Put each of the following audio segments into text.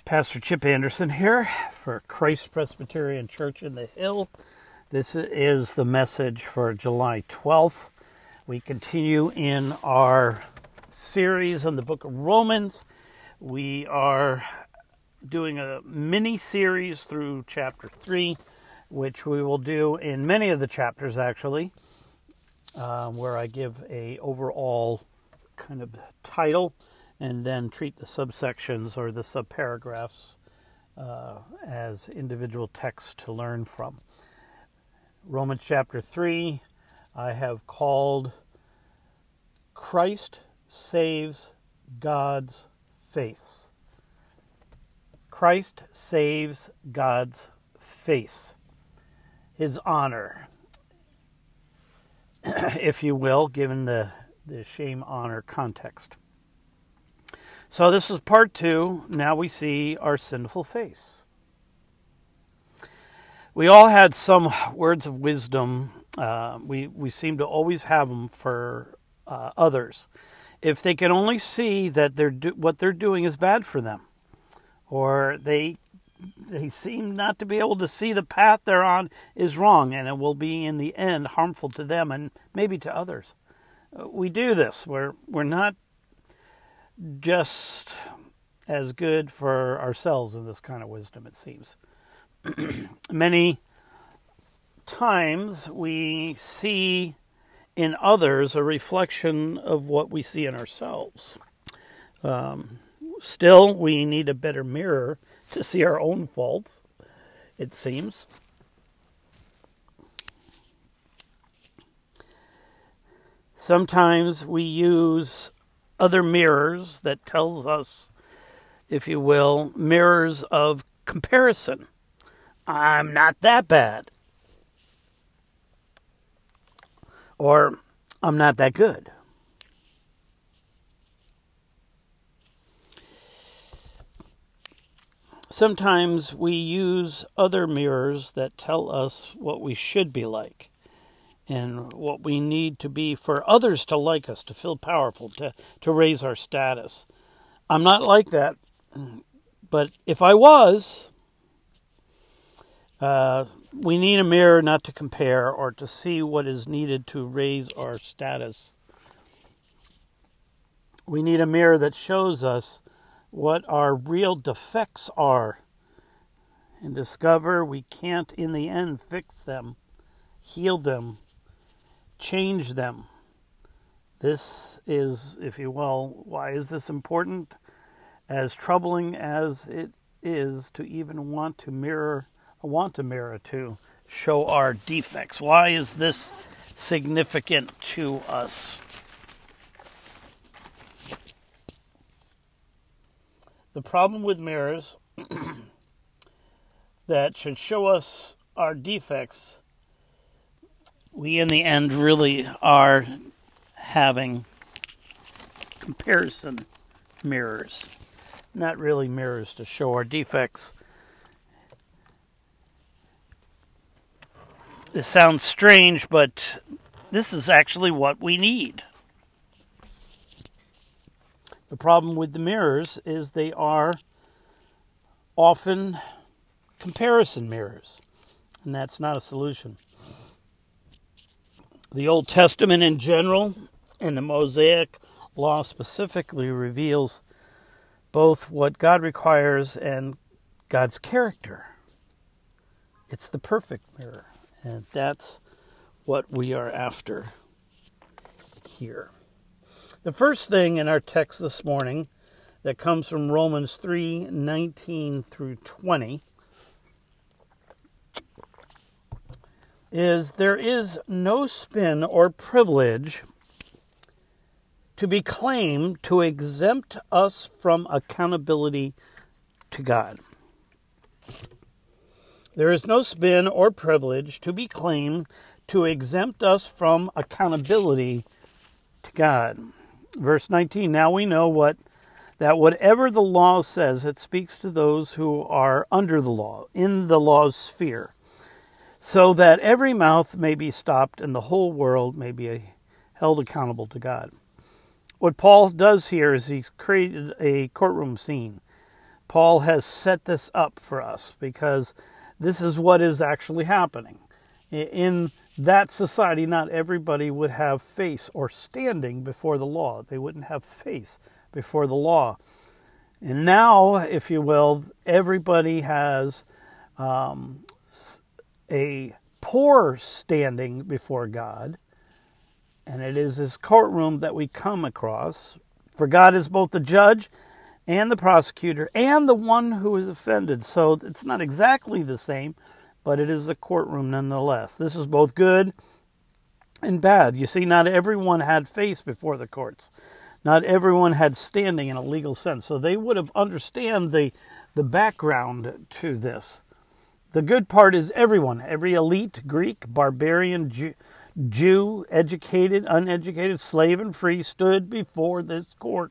Pastor Chip Anderson here for Christ Presbyterian Church in the Hill. This is the message for July 12th. We continue in our series on the book of Romans. We are doing a mini-series through chapter 3, which we will do in many of the chapters, actually, where I give a overall kind of title and then treat the subsections or the subparagraphs as individual text to learn from. Romans chapter 3, I have called Christ Saves God's Face. Christ saves God's face, his honor, if you will, given the shame-honor context. So this is part 2. Now we see our sinful face. We all had some words of wisdom. We seem to always have them for others. If they can only see that what they're doing is bad for them, or they seem not to be able to see the path they're on is wrong, and it will be in the end harmful to them and maybe to others. We do this. We're not just as good for ourselves in this kind of wisdom, it seems. Many times we see in others a reflection of what we see in ourselves. Still, we need a better mirror to see our own faults, it seems. Sometimes we use other mirrors that tells us, if you will, mirrors of comparison. I'm not that bad. Or I'm not that good. Sometimes we use other mirrors that tell us what we should be like and what we need to be for others to like us, to feel powerful, to raise our status. I'm not like that, but if I was, we need a mirror not to compare or to see what is needed to raise our status. We need a mirror that shows us what our real defects are and discover we can't in the end fix them, heal them, change them. This is, if you will, why is this important? As troubling as it is to even want a mirror to show our defects. Why is this significant to us? The problem with mirrors that should show us our defects, we in the end really are having comparison mirrors, not really mirrors to show our defects. This sounds strange, but this is actually what we need. The problem with the mirrors is they are often comparison mirrors, and that's not a solution. The Old Testament in general and the Mosaic Law specifically reveals both what God requires and God's character. It's the perfect mirror, and that's what we are after here. The first thing in our text this morning that comes from Romans 3:19 through 20 is there is no spin or privilege to be claimed to exempt us from accountability to God. There is no spin or privilege to be claimed to exempt us from accountability to God. Verse 19, now we know that whatever the law says, it speaks to those who are under the law, in the law's sphere, so that every mouth may be stopped and the whole world may be held accountable to God. What Paul does here is he's created a courtroom scene. Paul has set this up for us because this is what is actually happening. In that society, not everybody would have face or standing before the law. They wouldn't have face before the law. And now, if you will, everybody has a poor standing before God. And it is his courtroom that we come across. For God is both the judge and the prosecutor and the one who is offended. So it's not exactly the same, but it is a courtroom nonetheless. This is both good and bad. You see, not everyone had face before the courts. Not everyone had standing in a legal sense. So they would have understand the background to this. The good part is everyone, every elite, Greek, barbarian, Jew, educated, uneducated, slave, and free, stood before this court.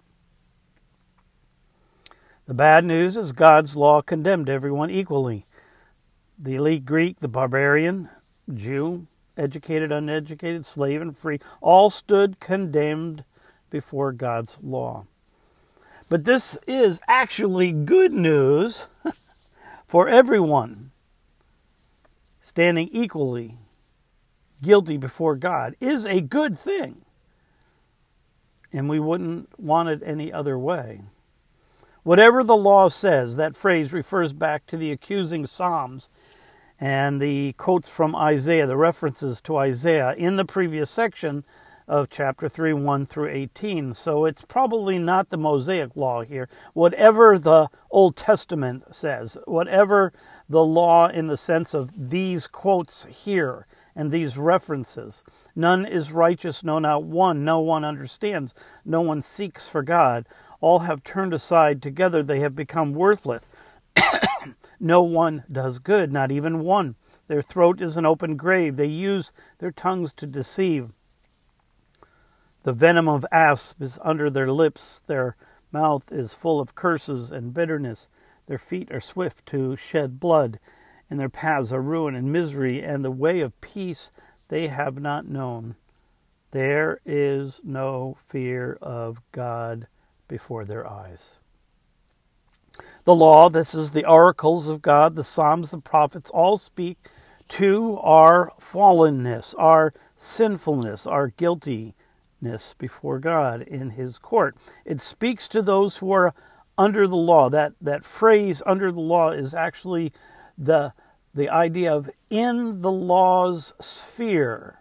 The bad news is God's law condemned everyone equally. The elite Greek, the barbarian, Jew, educated, uneducated, slave, and free, all stood condemned before God's law. But this is actually good news for everyone. Standing equally guilty before God is a good thing. And we wouldn't want it any other way. Whatever the law says, that phrase refers back to the accusing Psalms and the quotes from Isaiah, the references to Isaiah in the previous section of chapter 3, 1 through 18. So it's probably not the Mosaic law here. Whatever the Old Testament says, whatever the law in the sense of these quotes here and these references. None is righteous, no, not one. No one understands. No one seeks for God. All have turned aside. Together they have become worthless. No one does good, not even one. Their throat is an open grave. They use their tongues to deceive. The venom of asp is under their lips. Their mouth is full of curses and bitterness. Their feet are swift to shed blood, and their paths are ruin and misery, and the way of peace they have not known. There is no fear of God before their eyes. The law, this is the oracles of God, the Psalms, the prophets, all speak to our fallenness, our sinfulness, our guiltiness before God in his court. It speaks to those who are under the law. That phrase, under the law, is actually the idea of in the law's sphere.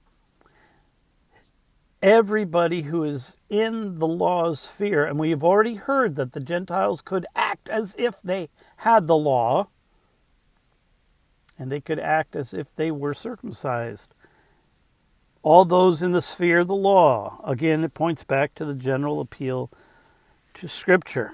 Everybody who is in the law's sphere, and we have already heard that the Gentiles could act as if they had the law, and they could act as if they were circumcised. All those in the sphere of the law. Again, it points back to the general appeal to Scripture.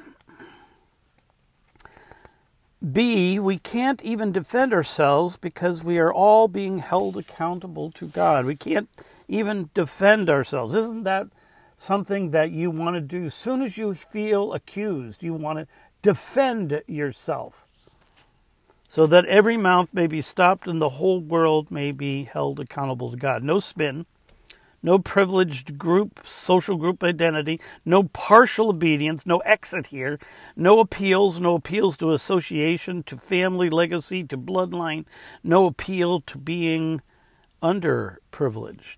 B, we can't even defend ourselves because we are all being held accountable to God. We can't even defend ourselves. Isn't that something that you want to do? As soon as you feel accused, you want to defend yourself so that every mouth may be stopped and the whole world may be held accountable to God. No spin, no privileged group, social group identity, no partial obedience, no exit here, no appeals to association, to family legacy, to bloodline, no appeal to being underprivileged.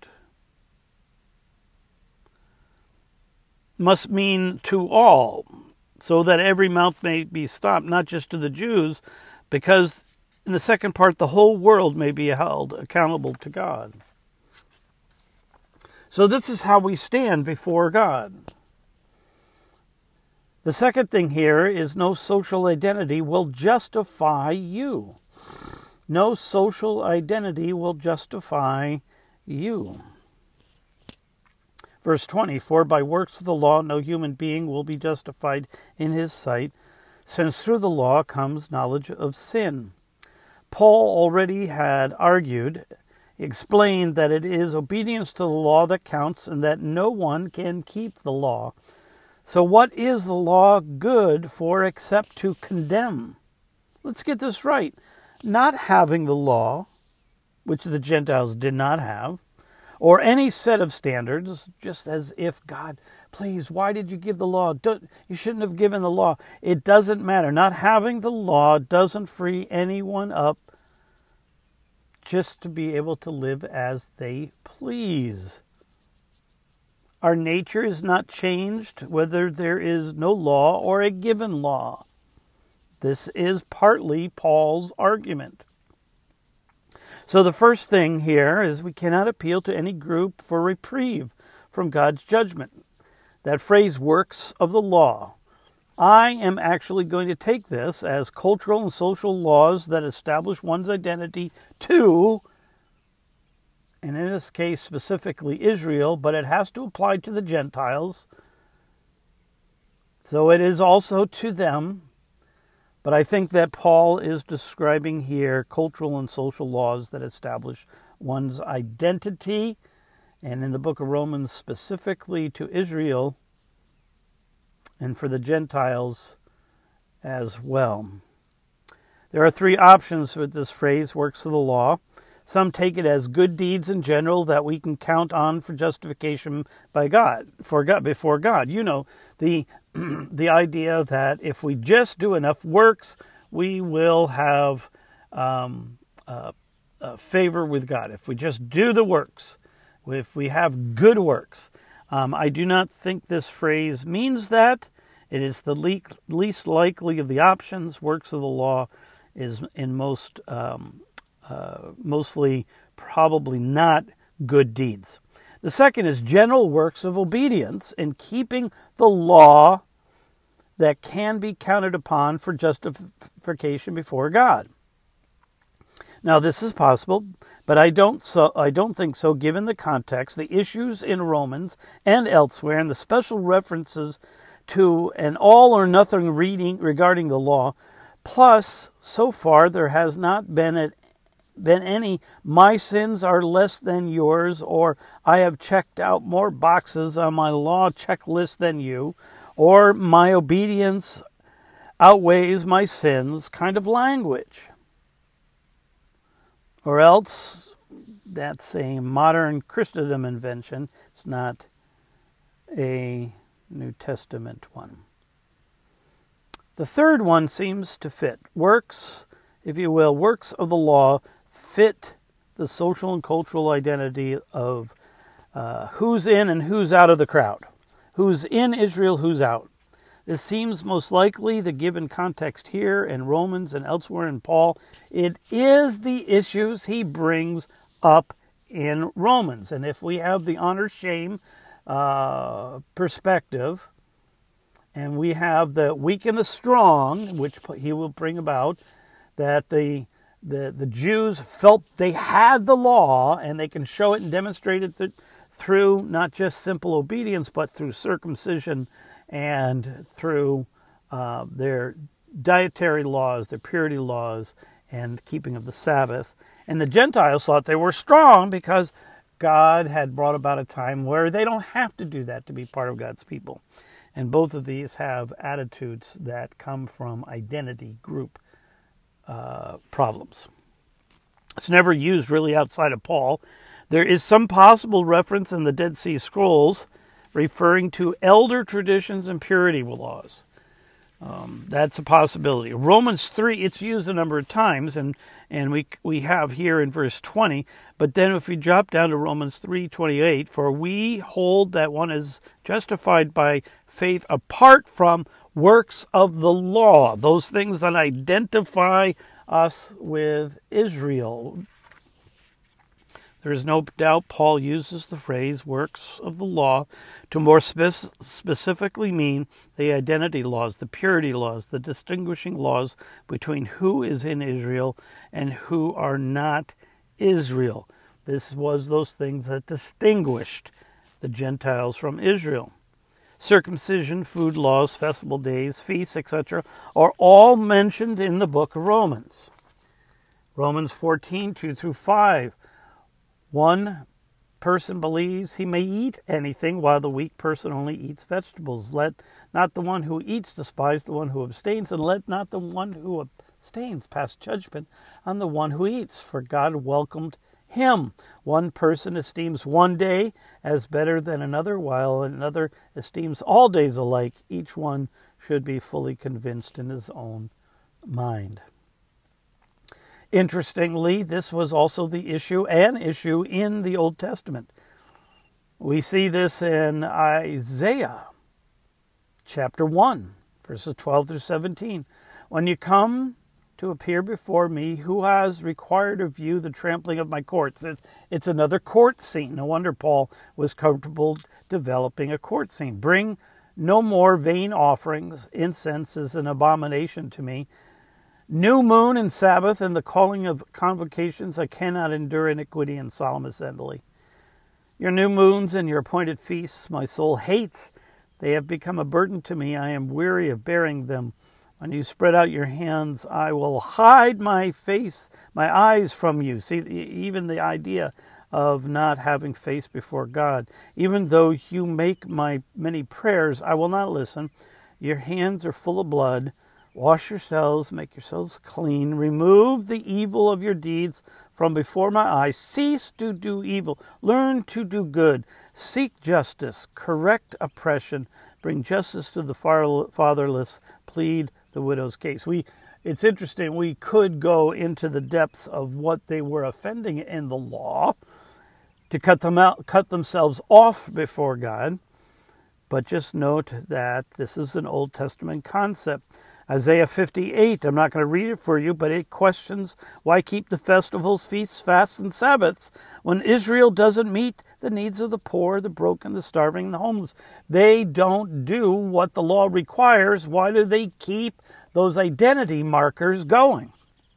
Must mean to all, so that every mouth may be stopped, not just to the Jews, because in the second part, the whole world may be held accountable to God. So this is how we stand before God. The second thing here is no social identity will justify you. No social identity will justify you. Verse 20, for by works of the law no human being will be justified in his sight, since through the law comes knowledge of sin. Paul already had argued, explained that it is obedience to the law that counts and that no one can keep the law. So what is the law good for except to condemn? Let's get this right. Not having the law, which the Gentiles did not have, or any set of standards, just as if God please, why did you give the law? You shouldn't have given the law. It doesn't matter. Not having the law doesn't free anyone up just to be able to live as they please. Our nature is not changed whether there is no law or a given law. This is partly Paul's argument. So the first thing here is we cannot appeal to any group for reprieve from God's judgment. That phrase, works of the law. I am actually going to take this as cultural and social laws that establish one's identity to, and in this case specifically Israel, but it has to apply to the Gentiles. So it is also to them. But I think that Paul is describing here cultural and social laws that establish one's identity, and in the book of Romans specifically to Israel and for the Gentiles as well. There are three options with this phrase, works of the law. Some take it as good deeds in general that we can count on for justification by God, before God. You know, the idea that if we just do enough works, we will have favor with God. If we just do the works, if we have good works. I do not think this phrase means that. It is the least likely of the options. Works of the law is in mostly probably not good deeds. The second is general works of obedience in keeping the law that can be counted upon for justification before God. Now, this is possible, but I don't think so given the context, the issues in Romans and elsewhere, and the special references to an all or nothing reading regarding the law. Plus, so far there has not been any, my sins are less than yours, or I have checked out more boxes on my law checklist than you, or my obedience outweighs my sins kind of language. Or else, that's a modern Christendom invention. It's not a New Testament one. The third one seems to fit. Works, if you will, works of the law fit the social and cultural identity of who's in and who's out of the crowd. Who's in Israel, who's out. This seems most likely the given context here in Romans and elsewhere in Paul. It is the issues he brings up in Romans. And if we have the honor-shame perspective, and we have the weak and the strong, which he will bring about, that the Jews felt they had the law, and they can show it and demonstrate it through not just simple obedience, but through circumcision and through their dietary laws, their purity laws, and keeping of the Sabbath. And the Gentiles thought they were strong because God had brought about a time where they don't have to do that to be part of God's people. And both of these have attitudes that come from identity group problems. It's never used really outside of Paul. There is some possible reference in the Dead Sea Scrolls referring to elder traditions and purity laws. That's a possibility. Romans 3, it's used a number of times, and we have here in verse 20. But then if we drop down to Romans 3:28, for we hold that one is justified by faith apart from works of the law, those things that identify us with Israel. There is no doubt Paul uses the phrase works of the law to more specifically mean the identity laws, the purity laws, the distinguishing laws between who is in Israel and who are not Israel. This was those things that distinguished the Gentiles from Israel. Circumcision, food laws, festival days, feasts, etc. are all mentioned in the book of Romans. Romans 14:2-5. One person believes he may eat anything, while the weak person only eats vegetables. Let not the one who eats despise the one who abstains, and let not the one who abstains pass judgment on the one who eats, for God welcomed him. One person esteems one day as better than another, while another esteems all days alike. Each one should be fully convinced in his own mind. Interestingly, this was also an issue in the Old Testament. We see this in Isaiah chapter 1, verses 12 through 17. When you come to appear before me, who has required of you the trampling of my courts? It's another court scene. No wonder Paul was comfortable developing a court scene. Bring no more vain offerings. Incense is an abomination to me. New moon and Sabbath and the calling of convocations, I cannot endure iniquity and solemn assembly. Your new moons and your appointed feasts my soul hates. They have become a burden to me. I am weary of bearing them. When you spread out your hands, I will hide my eyes from you. See, even the idea of not having face before God. Even though you make my many prayers, I will not listen. Your hands are full of blood. Wash yourselves, make yourselves clean. Remove the evil of your deeds from before my eyes. Cease to do evil. Learn to do good. Seek justice. Correct oppression. Bring justice to the fatherless. Plead the widow's case. It's interesting. We could go into the depths of what they were offending in the law to cut themselves off before God. But just note that this is an Old Testament concept. Isaiah 58, I'm not going to read it for you, but it questions why keep the festivals, feasts, fasts, and Sabbaths when Israel doesn't meet the needs of the poor, the broken, the starving, and the homeless. They don't do what the law requires. Why do they keep those identity markers going?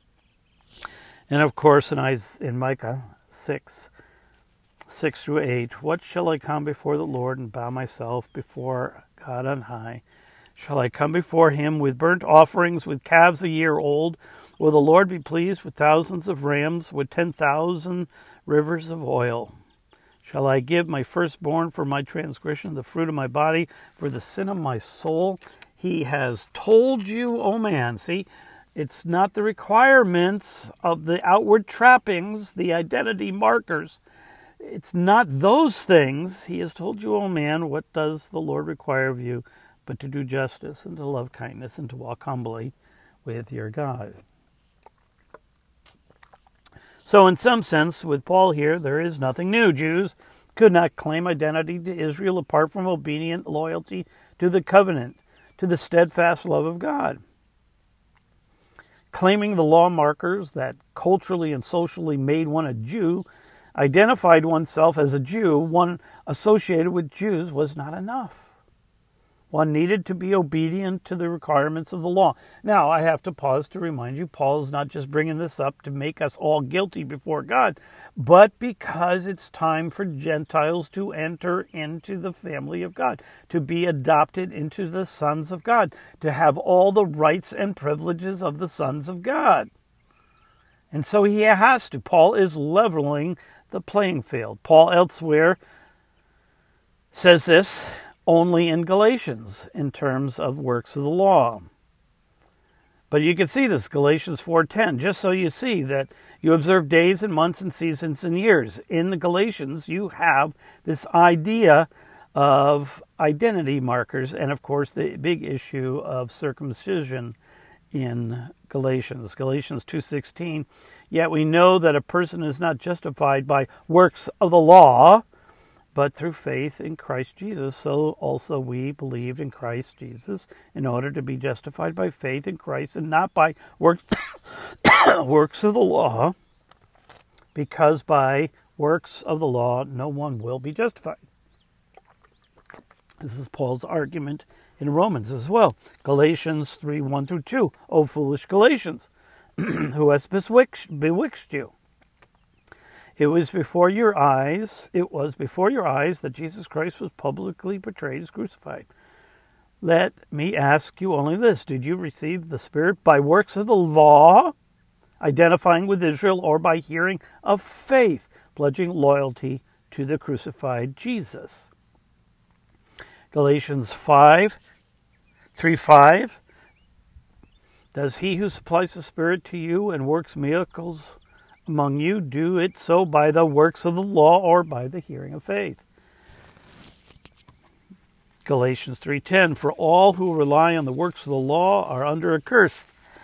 And of course, in Micah 6 through 8, what shall I come before the Lord and bow myself before God on high? Shall I come before him with burnt offerings, with calves a year old? Will the Lord be pleased with thousands of rams, with 10,000 rivers of oil? Shall I give my firstborn for my transgression, the fruit of my body, for the sin of my soul? He has told you, O man. See, it's not the requirements of the outward trappings, the identity markers. It's not those things. He has told you, O man, what does the Lord require of you? But to do justice and to love kindness and to walk humbly with your God. So in some sense, with Paul here, there is nothing new. Jews could not claim identity to Israel apart from obedient loyalty to the covenant, to the steadfast love of God. Claiming the law markers that culturally and socially made one a Jew, identified oneself as a Jew, one associated with Jews, was not enough. One needed to be obedient to the requirements of the law. Now, I have to pause to remind you, Paul's not just bringing this up to make us all guilty before God, but because it's time for Gentiles to enter into the family of God, to be adopted into the sons of God, to have all the rights and privileges of the sons of God. And so he has to. Paul is leveling the playing field. Paul elsewhere says this only in Galatians in terms of works of the law. But you can see this, Galatians 4:10, just so you see that you observe days and months and seasons and years. In the Galatians, you have this idea of identity markers and, of course, the big issue of circumcision in Galatians. Galatians 2:16, yet we know that a person is not justified by works of the law, but through faith in Christ Jesus. So also we believed in Christ Jesus in order to be justified by faith in Christ and not by works of the law, because by works of the law no one will be justified. This is Paul's argument in Romans as well. Galatians 3:1-2. O foolish Galatians, who has bewitched you? It was before your eyes that Jesus Christ was publicly portrayed as crucified. Let me ask you only this. Did you receive the Spirit by works of the law, identifying with Israel, or by hearing of faith, pledging loyalty to the crucified Jesus? Galatians 3:5. Does he who supplies the Spirit to you and works miracles among you do it so by the works of the law or by the hearing of faith. Galatians 3:10, for all who rely on the works of the law are under a curse.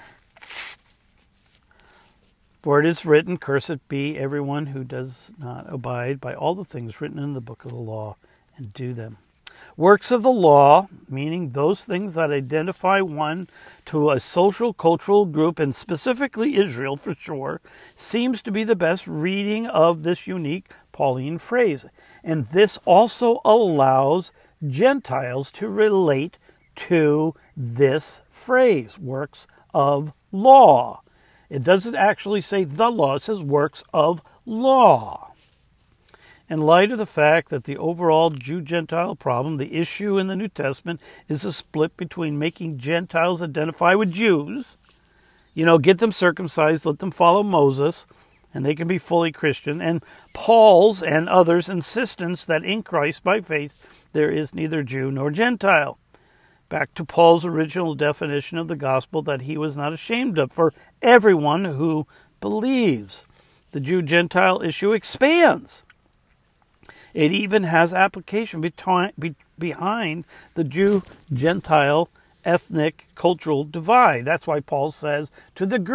For it is written, cursed be everyone who does not abide by all the things written in the book of the law and do them. Works of the law, meaning those things that identify one to a social, cultural group, and specifically Israel for sure, seems to be the best reading of this unique Pauline phrase. And this also allows Gentiles to relate to this phrase, works of law. It doesn't actually say the law, it says works of law. In light of the fact that the overall Jew-Gentile problem, the issue in the New Testament, is a split between making Gentiles identify with Jews, get them circumcised, let them follow Moses, and they can be fully Christian, and Paul's and others' insistence that in Christ by faith there is neither Jew nor Gentile. Back to Paul's original definition of the gospel that he was not ashamed of, for everyone who believes. The Jew-Gentile issue expands. It even has application behind the Jew-Gentile ethnic cultural divide. That's why Paul says to the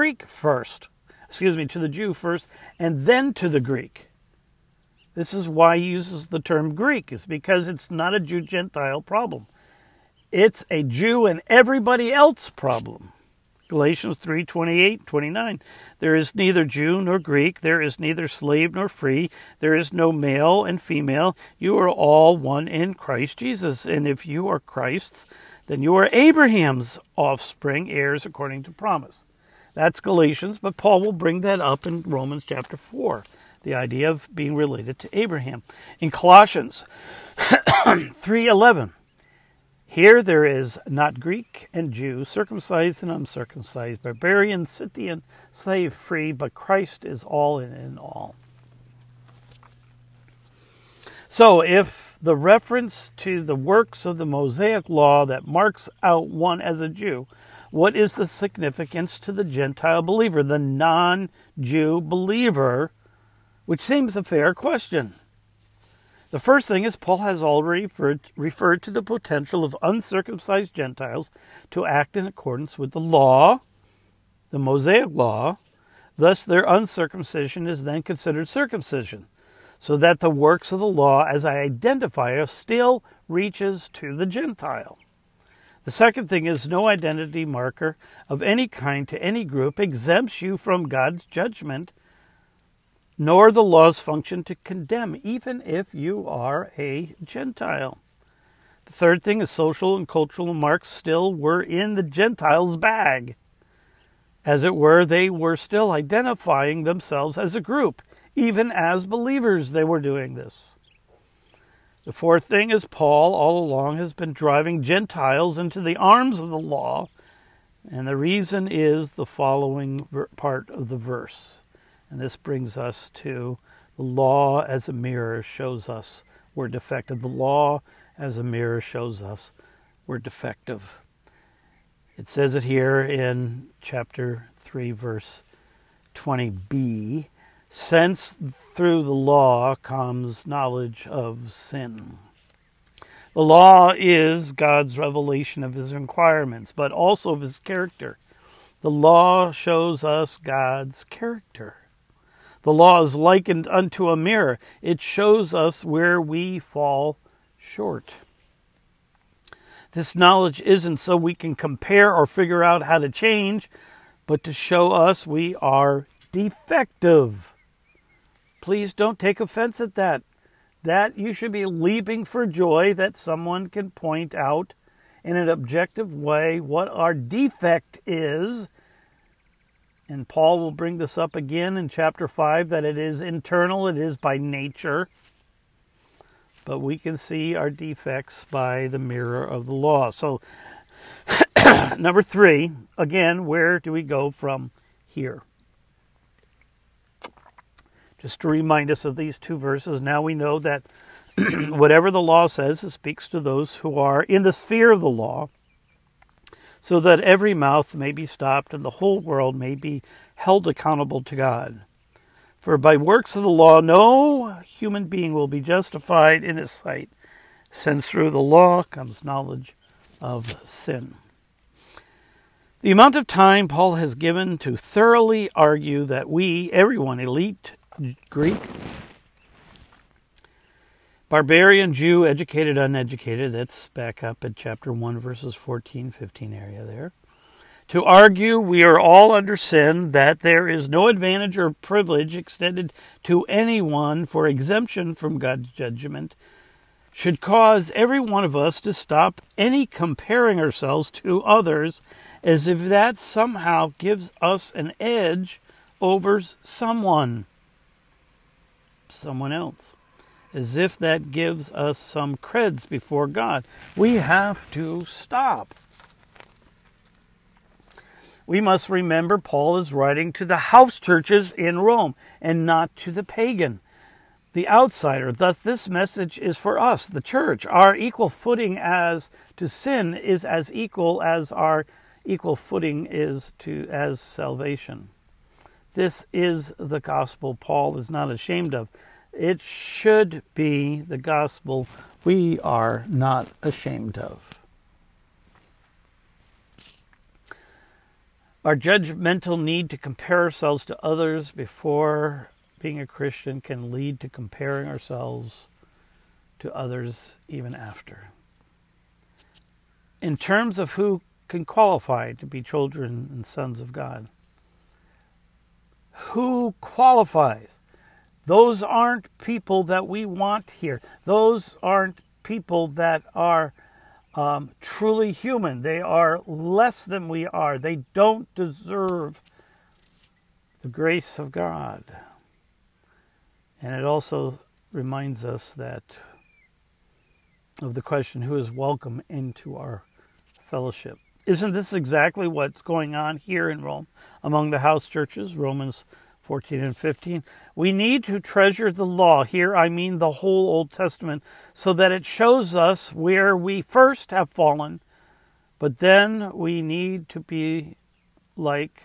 Jew first, and then to the Greek. This is why he uses the term Greek. It's because it's not a Jew-Gentile problem. It's a Jew and everybody else problem. Galatians 3:28-29. There is neither Jew nor Greek. There is neither slave nor free. There is no male and female. You are all one in Christ Jesus. And if you are Christ's, then you are Abraham's offspring, heirs according to promise. That's Galatians, but Paul will bring that up in Romans chapter 4, the idea of being related to Abraham. In Colossians 3:11, here there is not Greek and Jew, circumcised and uncircumcised, barbarian, Scythian, slave free, but Christ is all and in all. So if the reference to the works of the Mosaic law that marks out one as a Jew, what is the significance to the Gentile believer, the non-Jew believer, which seems a fair question? The first thing is Paul has already referred to the potential of uncircumcised Gentiles to act in accordance with the law, the Mosaic law. Thus, their uncircumcision is then considered circumcision, so that the works of the law as an identifier still reaches to the Gentile. The second thing is no identity marker of any kind to any group exempts you from God's judgment, nor the law's function to condemn, even if you are a Gentile. The third thing is social and cultural marks still were in the Gentiles' bag. As it were, they were still identifying themselves as a group. Even as believers, they were doing this. The fourth thing is Paul all along has been driving Gentiles into the arms of the law, and the reason is the following part of the verse. And this brings us to the law as a mirror shows us we're defective. The law as a mirror shows us we're defective. It says it here in chapter 3, verse 20b. Since through the law comes knowledge of sin. The law is God's revelation of his requirements, but also of his character. The law shows us God's character. The law is likened unto a mirror. It shows us where we fall short. This knowledge isn't so we can compare or figure out how to change, but to show us we are defective. Please don't take offense at that. That you should be leaping for joy that someone can point out in an objective way what our defect is. And Paul will bring this up again in chapter 5, that it is internal, it is by nature. But we can see our defects by the mirror of the law. So, number 3, again, where do we go from here? Just to remind us of these two verses, now we know that whatever the law says, it speaks to those who are in the sphere of the law, so that every mouth may be stopped and the whole world may be held accountable to God. For by works of the law no human being will be justified in his sight, since through the law comes knowledge of sin. The amount of time Paul has given to thoroughly argue that we, everyone, elite, Greek, barbarian, Jew, educated, uneducated, that's back up at chapter 1, verses 14, 15 area there. To argue we are all under sin, that there is no advantage or privilege extended to anyone for exemption from God's judgment, should cause every one of us to stop any comparing ourselves to others, as if that somehow gives us an edge over someone else. As if that gives us some creds before God. We have to stop. We must remember Paul is writing to the house churches in Rome and not to the pagan, the outsider. Thus, this message is for us, the church. Our equal footing as to sin is as equal as our equal footing is to as salvation. This is the gospel Paul is not ashamed of. It should be the gospel we are not ashamed of. Our judgmental need to compare ourselves to others before being a Christian can lead to comparing ourselves to others even after. In terms of who can qualify to be children and sons of God. Who qualifies? Those aren't people that we want here. Those aren't people that are truly human. They are less than we are. They don't deserve the grace of God. And it also reminds us that of the question, who is welcome into our fellowship? Isn't this exactly what's going on here in Rome among the house churches? Romans 14 and 15. We need to treasure the law. Here I mean the whole Old Testament, so that it shows us where we first have fallen, but then we need to be like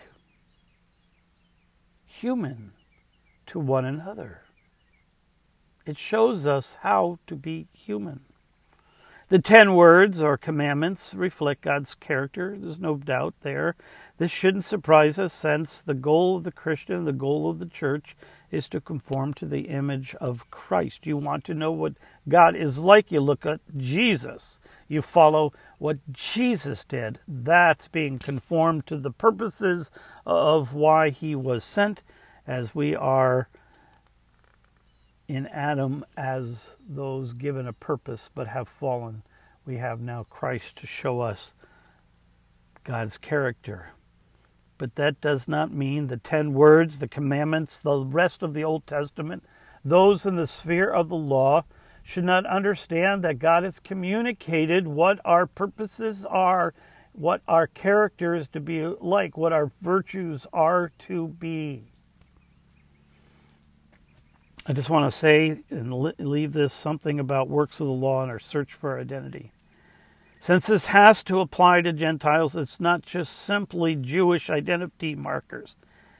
human to one another. It shows us how to be human. The 10 words or commandments reflect God's character. There's no doubt there. This shouldn't surprise us, since the goal of the Christian, the goal of the church, is to conform to the image of Christ. You want to know what God is like, you look at Jesus. You follow what Jesus did. That's being conformed to the purposes of why he was sent, as we are in Adam as those given a purpose but have fallen. We have now Christ to show us God's character. But that does not mean the 10 words, the commandments, the rest of the Old Testament, those in the sphere of the law, should not understand that God has communicated what our purposes are, what our character is to be like, what our virtues are to be. I just want to say and leave this something about works of the law and our search for identity. Since this has to apply to Gentiles, it's not just simply Jewish identity markers.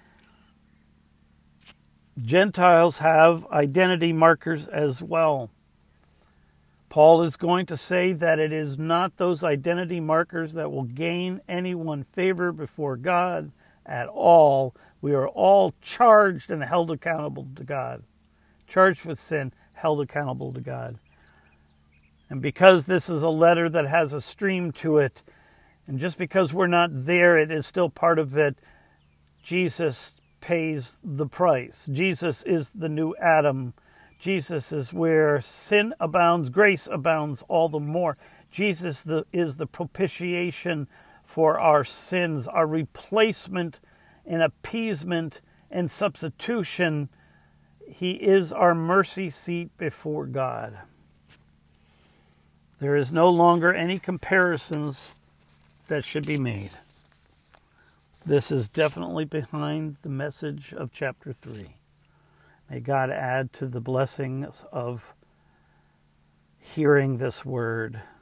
Gentiles have identity markers as well. Paul is going to say that it is not those identity markers that will gain anyone favor before God at all. We are all charged and held accountable to God. Charged with sin, held accountable to God. And because this is a letter that has a stream to it, and just because we're not there, it is still part of it. Jesus pays the price. Jesus is the new Adam. Jesus is where sin abounds, grace abounds all the more. Jesus is the propitiation for our sins, our replacement and appeasement and substitution. He is our mercy seat before God. There is no longer any comparisons that should be made. This is definitely behind the message of chapter 3. May God add to the blessings of hearing this word